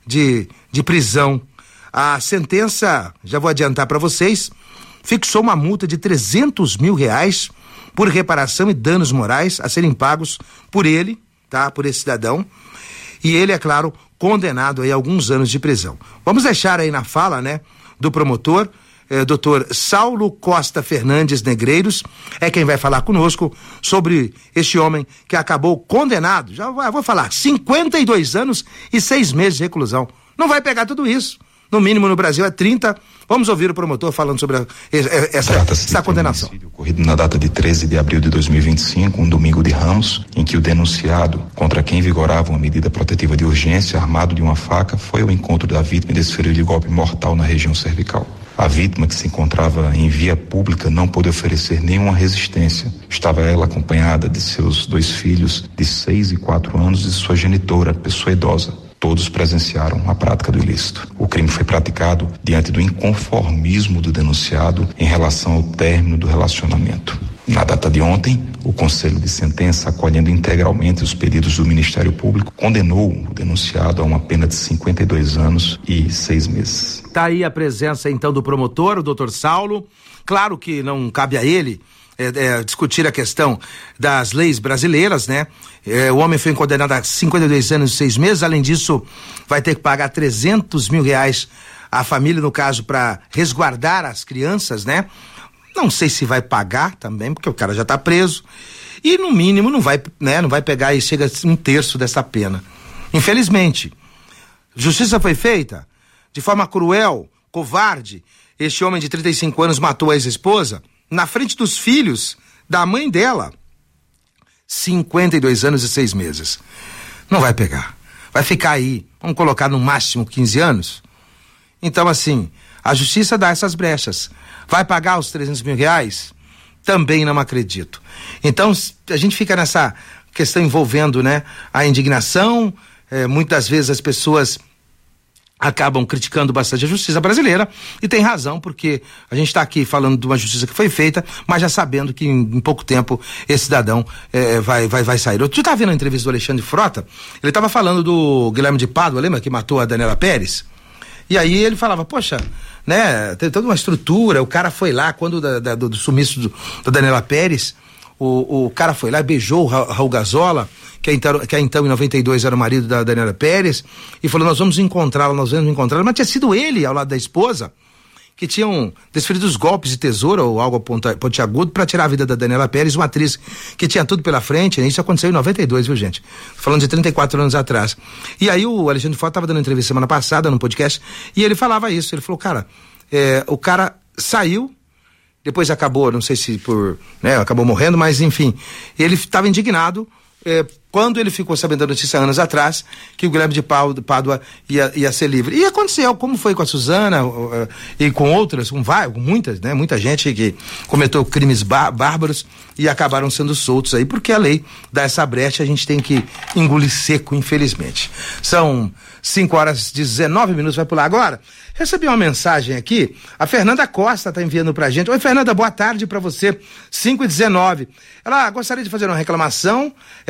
prisão. A sentença, já vou adiantar para vocês, fixou uma multa de R$300 mil por reparação e danos morais a serem pagos por ele, tá? Por esse cidadão. E ele, é claro, condenado aí a alguns anos de prisão. Vamos deixar aí na fala, né, do promotor, Dr. Saulo Costa Fernandes Negreiros, é quem vai falar conosco sobre este homem que acabou condenado, já vou falar, 52 anos e 6 meses de reclusão. Não vai pegar tudo isso. No mínimo no Brasil é 30. Vamos ouvir o promotor falando sobre essa condenação. Ocorrido na data de 13 de abril de 2025, um domingo de Ramos, em que o denunciado, contra quem vigorava uma medida protetiva de urgência, armado de uma faca, foi ao encontro da vítima e desferiu-lhe golpe mortal na região cervical. A vítima, que se encontrava em via pública, não pôde oferecer nenhuma resistência. Estava ela acompanhada de seus 2 filhos de 6 e 4 anos e sua genitora, pessoa idosa. Todos presenciaram a prática do ilícito. O crime foi praticado diante do inconformismo do denunciado em relação ao término do relacionamento. Na data de ontem, o Conselho de Sentença, acolhendo integralmente os pedidos do Ministério Público, condenou o denunciado a uma pena de 52 anos e 6 meses. Tá aí a presença então do promotor, o Dr. Saulo. Claro que não cabe a ele discutir a questão das leis brasileiras, né? O homem foi condenado a 52 anos e 6 meses, além disso vai ter que pagar R$300 mil à família, no caso, para resguardar as crianças, né? Não sei se vai pagar também, porque o cara já tá preso, e no mínimo não vai pegar e chega a 1/3 dessa pena. Infelizmente, justiça foi feita de forma cruel, covarde. Este homem de 35 anos matou a ex-esposa na frente dos filhos da mãe dela. 52 anos e 6 meses. Não vai pegar. Vai ficar aí, vamos colocar no máximo 15 anos. Então, assim, a justiça dá essas brechas. Vai pagar os R$300 mil? Também não acredito. Então, a gente fica nessa questão envolvendo, né, a indignação. Muitas vezes as pessoas acabam criticando bastante a justiça brasileira, e tem razão, porque a gente está aqui falando de uma justiça que foi feita, mas já sabendo que em pouco tempo esse cidadão vai sair. Tu tá vendo a entrevista do Alexandre Frota? Ele estava falando do Guilherme de Pádua, lembra que matou a Daniela Pérez? E aí ele falava, poxa, né, tem toda uma estrutura, o cara foi lá, quando do sumiço da Daniela Pérez, o cara foi lá e beijou o Raul Gazola, que então em 92 era o marido da Daniela Pérez, e falou, nós vamos encontrá-la, mas tinha sido ele, ao lado da esposa, que tinham desferido os golpes de tesoura ou algo pontiagudo para tirar a vida da Daniela Pérez, uma atriz que tinha tudo pela frente, né? Isso aconteceu em 92, viu, gente? Falando de 34 anos atrás. E aí o Alexandre Frota estava dando entrevista semana passada no podcast, e ele falava isso, ele falou, cara, o cara saiu, depois acabou, não sei se acabou morrendo, mas enfim, ele estava indignado quando ele ficou sabendo da notícia anos atrás que o Guilherme de Pádua ia ser livre. E aconteceu, como foi com a Suzana e com outras, com muitas, né? Muita gente que cometeu crimes bárbaros e acabaram sendo soltos aí, porque a lei dá essa brecha, a gente tem que engolir seco, infelizmente. São 5h19, vai pular agora. Recebi uma mensagem aqui, a Fernanda Costa tá enviando pra gente. Oi, Fernanda, boa tarde pra você, 5h19. Ela gostaria de fazer uma reclamação, ela é da região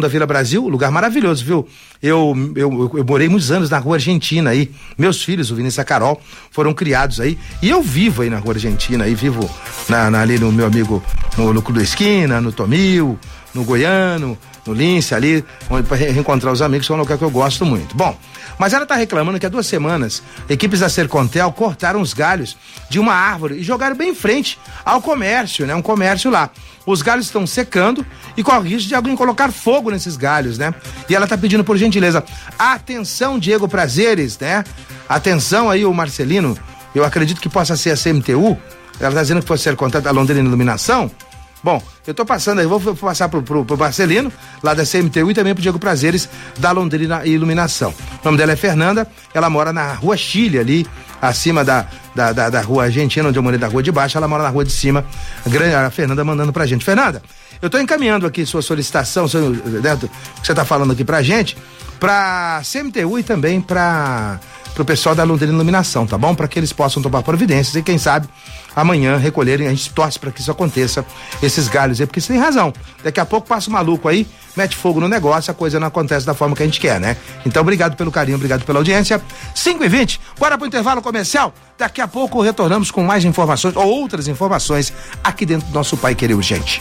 da Vila Brasil, lugar maravilhoso, viu? Eu morei muitos anos na Rua Argentina aí. Meus filhos, o Vinícius e a Carol, foram criados aí. E eu vivo aí na Rua Argentina, aí vivo ali no meu amigo, no Clube da Esquina, no Tomil, no Goiano, no Lince ali, para reencontrar os amigos, que é um lugar que eu gosto muito. Bom, mas ela tá reclamando que há 2 semanas, equipes da Sercontel cortaram os galhos de uma árvore e jogaram bem em frente ao comércio, né? Um comércio lá. Os galhos estão secando e corre o risco de alguém colocar fogo nesses galhos, né? E ela tá pedindo por gentileza, atenção, Diego Prazeres, né? Atenção aí, o Marcelino, eu acredito que possa ser a CMTU, ela tá dizendo que fosse Sercontel da Londrina Iluminação. Bom, eu tô passando aí, vou passar pro Marcelino, lá da CMTU, e também pro Diego Prazeres, da Londrina Iluminação. O nome dela é Fernanda, ela mora na Rua Chile, ali, acima da Rua Argentina, onde eu morei da Rua de Baixo, ela mora na Rua de Cima. A Fernanda mandando pra gente. Fernanda, eu tô encaminhando aqui sua solicitação, né, que você tá falando aqui pra gente, pra CMTU e também pro pessoal da Londrina Iluminação, tá bom? Para que eles possam tomar providências e quem sabe amanhã recolherem, a gente torce para que isso aconteça, esses galhos aí, porque você tem razão, daqui a pouco passa um maluco aí, mete fogo no negócio, a coisa não acontece da forma que a gente quer, né? Então obrigado pelo carinho, obrigado pela audiência. 5h20, bora pro intervalo comercial, daqui a pouco retornamos com mais informações ou outras informações aqui dentro do nosso Pai Querer Urgente.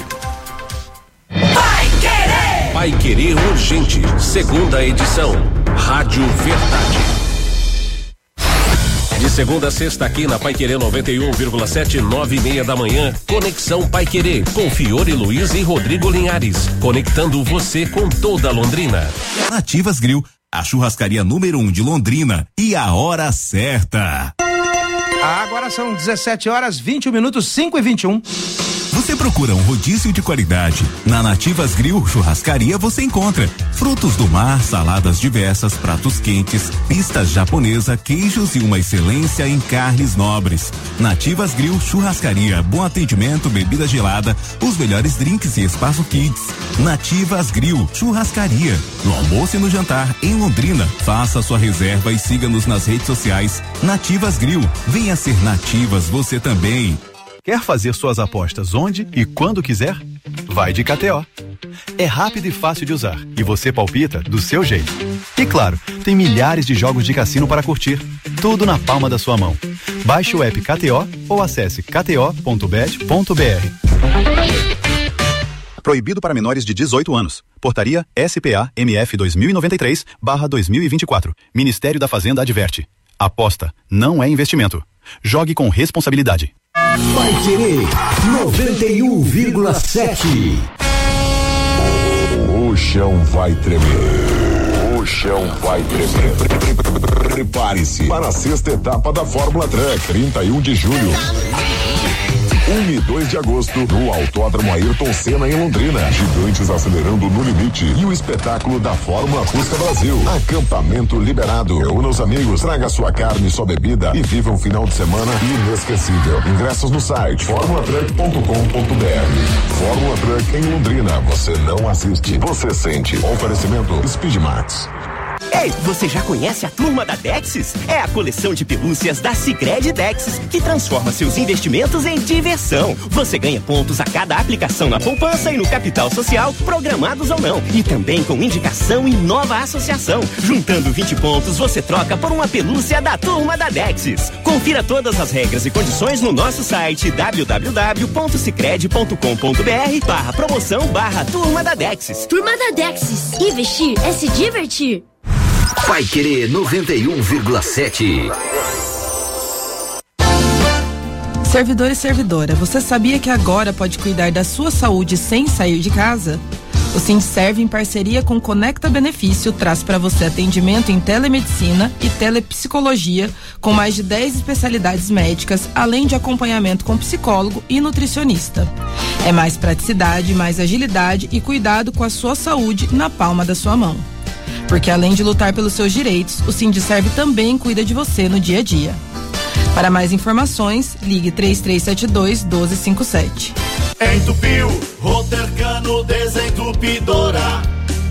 Pai Querer Urgente, 2ª edição, Rádio Verdade. De segunda a sexta aqui na Pai Querer 91,7, 9h30 da manhã, Conexão Pai Querer, com Fiore Luiz e Rodrigo Linhares, conectando você com toda Londrina. Nativas Grill, a churrascaria número 1 de Londrina e a hora certa. Agora são 17h21, 5h21. Você procura um rodízio de qualidade? Na Nativas Grill Churrascaria você encontra frutos do mar, saladas diversas, pratos quentes, pistas japonesa, queijos e uma excelência em carnes nobres. Nativas Grill Churrascaria, bom atendimento, bebida gelada, os melhores drinks e espaço kids. Nativas Grill Churrascaria, no almoço e no jantar em Londrina. Faça sua reserva e siga-nos nas redes sociais. Nativas Grill, venha ser Nativas você também. Quer fazer suas apostas onde e quando quiser? Vai de KTO. É rápido e fácil de usar e você palpita do seu jeito. E claro, tem milhares de jogos de cassino para curtir, tudo na palma da sua mão. Baixe o app KTO ou acesse kto.bet.br. Proibido para menores de 18 anos. Portaria SPA-MF 2093/2024. Ministério da Fazenda adverte. Aposta não é investimento. Jogue com responsabilidade. Vai Querer 91,7. O chão vai tremer. O chão vai tremer. Prepare-se para a 6ª etapa da Fórmula Truck, 31 de julho. 1 e 2 de agosto, no Autódromo Ayrton Senna em Londrina. Gigantes acelerando no limite e o espetáculo da Fórmula Fusca Brasil. Acampamento liberado. Reúna os amigos, traga sua carne e sua bebida e viva um final de semana inesquecível. Ingressos no site formulatruck.com.br. Fórmula Truck em Londrina. Você não assiste, você sente. Oferecimento Speedmax. Ei, você já conhece a Turma da Dexis? É a coleção de pelúcias da Sicredi Dexis, que transforma seus investimentos em diversão. Você ganha pontos a cada aplicação na poupança e no capital social, programados ou não. E também com indicação em nova associação. Juntando 20 pontos, você troca por uma pelúcia da Turma da Dexis. Confira todas as regras e condições no nosso site www.sicredi.com.br/promoção/Turma da Dexis. Turma da Dexis. Investir é se divertir. Vai Querer 91,7. Servidor e servidora, você sabia que agora pode cuidar da sua saúde sem sair de casa? O Sindserv, em parceria com Conecta Benefício, traz para você atendimento em telemedicina e telepsicologia, com mais de 10 especialidades médicas, além de acompanhamento com psicólogo e nutricionista. É mais praticidade, mais agilidade e cuidado com a sua saúde na palma da sua mão. Porque além de lutar pelos seus direitos, o Sindserv também cuida de você no dia a dia. Para mais informações, ligue 3372-1257. Entupiu, Rotercano Desentupidora,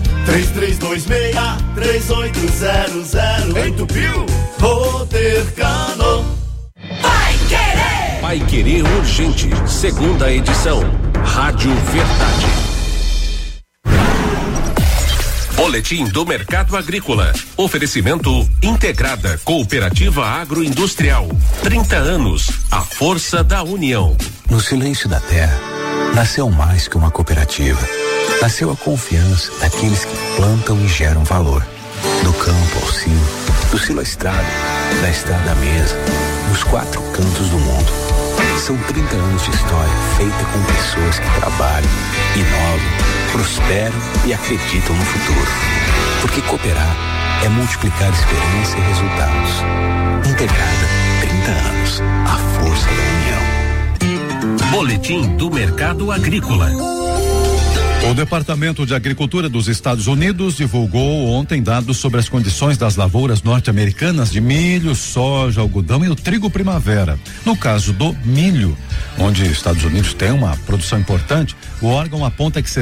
3326-3800. Entupiu, Rotercano. Vai Querer! Pai Querer Urgente, 2ª edição, Rádio Verdade. Boletim do Mercado Agrícola. Oferecimento Integrada Cooperativa Agroindustrial. 30 anos. A força da união. No silêncio da terra, nasceu mais que uma cooperativa. Nasceu a confiança daqueles que plantam e geram valor. Do campo ao silo, do silo à estrada, da estrada à mesa, nos 4 cantos do mundo. São 30 anos de história feita com pessoas que trabalham, inovam, prosperam e acreditam no futuro. Porque cooperar é multiplicar esperança e resultados. Integrada, 30 anos. A força da união. Boletim do Mercado Agrícola. O Departamento de Agricultura dos Estados Unidos divulgou ontem dados sobre as condições das lavouras norte-americanas de milho, soja, algodão e o trigo primavera. No caso do milho, onde os Estados Unidos tem uma produção importante, o órgão aponta que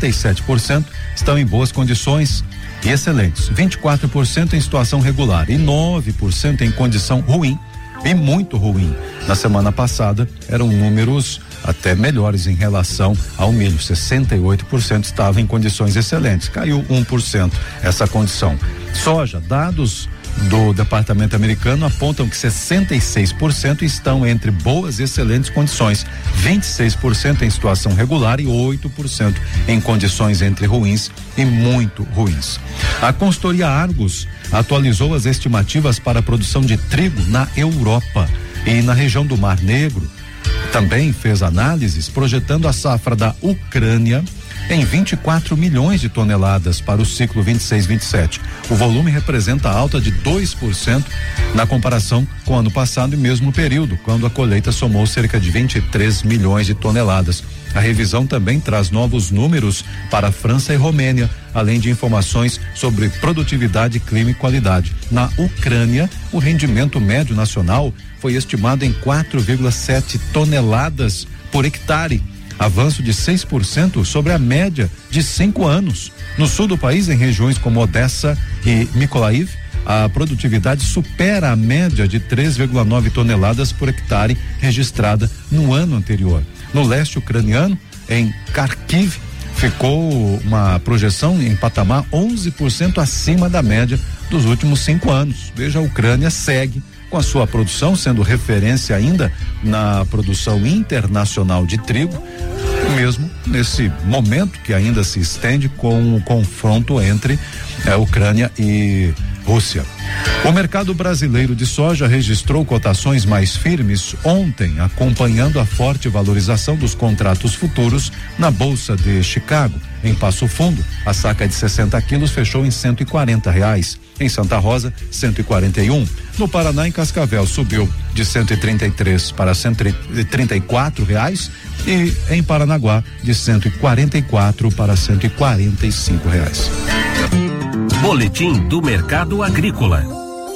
67% estão em boas condições e excelentes, 24% em situação regular e 9% em condição ruim e muito ruim. Na semana passada eram números até melhores em relação ao milho, 68% estava em condições excelentes, caiu 1% essa condição. Soja, dados do departamento americano apontam que 66% estão entre boas e excelentes condições, 26% em situação regular e 8% em condições entre ruins e muito ruins. A consultoria Argos atualizou as estimativas para a produção de trigo na Europa e na região do Mar Negro. Também fez análises projetando a safra da Ucrânia em 24 milhões de toneladas para o ciclo 26-27. O volume representa alta de 2% na comparação com o ano passado e mesmo período, quando a colheita somou cerca de 23 milhões de toneladas. A revisão também traz novos números para a França e Romênia, além de informações sobre produtividade, clima e qualidade. Na Ucrânia, o rendimento médio nacional foi estimado em 4,7 toneladas por hectare, avanço de 6% sobre a média de 5 anos. No sul do país, em regiões como Odessa e Mykolaiv, a produtividade supera a média de 3,9 toneladas por hectare registrada no ano anterior. No leste ucraniano, em Kharkiv, ficou uma projeção em patamar 11% acima da média dos últimos 5 anos. Veja, a Ucrânia segue com a sua produção, sendo referência ainda na produção internacional de trigo, mesmo nesse momento que ainda se estende com o confronto entre Ucrânia e Rússia. O mercado brasileiro de soja registrou cotações mais firmes ontem, acompanhando a forte valorização dos contratos futuros na Bolsa de Chicago. Em Passo Fundo, a saca de 60 quilos fechou em R$140. Em Santa Rosa, 141. No Paraná, em Cascavel, subiu de 133 para R$134 e em Paranaguá, de 144 para R$145. Boletim do Mercado Agrícola.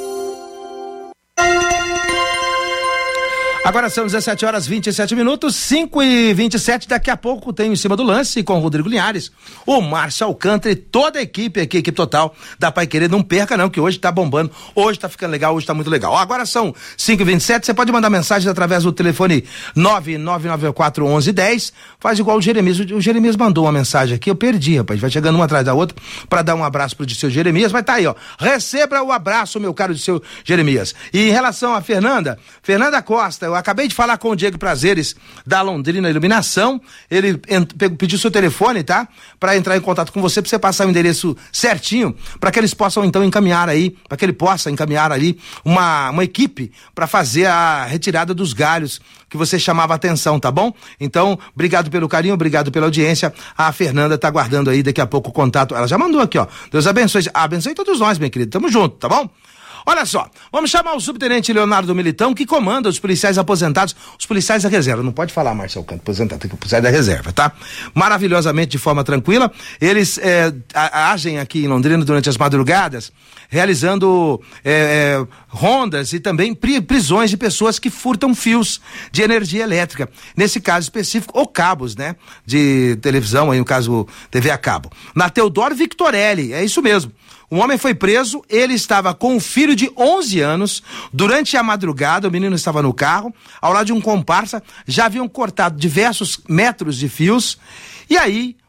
Agora são 17h27, 5h27. Daqui a pouco tem Em Cima do Lance com o Rodrigo Linhares, o Márcio Alcântara e toda a equipe aqui, equipe total da Paiquerê. Não perca não, que hoje tá bombando, hoje tá ficando legal, hoje tá muito legal. Agora são 5h27, você pode mandar mensagens através do telefone 999941110. Faz igual o Jeremias. O Jeremias mandou uma mensagem aqui, eu perdi, rapaz. Vai chegando uma atrás da outra para dar um abraço pro Disseu Jeremias. Vai tá aí, ó. Receba o abraço, meu caro Disseu Jeremias. E em relação a Fernanda Costa, eu acabei de falar com o Diego Prazeres da Londrina Iluminação. Ele pediu seu telefone, tá? Para entrar em contato com você, para você passar o endereço certinho, para que eles possam então encaminhar aí, para que ele possa encaminhar ali uma equipe para fazer a retirada dos galhos que você chamava a atenção, tá bom? Então, obrigado pelo carinho, obrigado pela audiência. A Fernanda tá aguardando aí daqui a pouco o contato. Ela já mandou aqui, ó. Deus abençoe. Abençoe todos nós, meu querido. Tamo junto, tá bom? Olha só, vamos chamar o subtenente Leonardo Militão, que comanda os policiais aposentados, os policiais da reserva. Não pode falar, Marcelo Canto, aposentado, tem que policiais da reserva, tá? Maravilhosamente, de forma tranquila. Eles agem aqui em Londrina durante as madrugadas, realizando rondas e também prisões de pessoas que furtam fios de energia elétrica. Nesse caso específico, ou cabos, né? De televisão, aí no caso TV a cabo. Na Teodoro Victorelli, é isso mesmo. Um homem foi preso, ele estava com um filho de 11 anos, durante a madrugada, o menino estava no carro, ao lado de um comparsa, já haviam cortado diversos metros de fios, e aí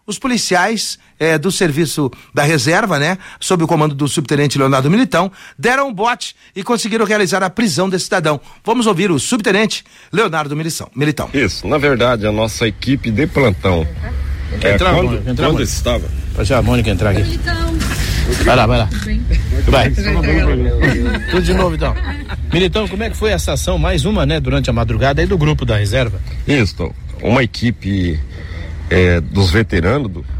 os policiais do serviço da reserva, né, sob o comando do subtenente Leonardo Militão, deram um bote e conseguiram realizar a prisão desse cidadão. Vamos ouvir o subtenente Leonardo Militão. Isso, na verdade, a nossa equipe de plantão. Quando estava? Deixa a Mônica entrar aqui. Vai lá. Vai. Tudo de novo, então. Militão, como é que foi essa ação? Mais uma, né, durante a madrugada aí do grupo da reserva? Isso, uma equipe dos veteranos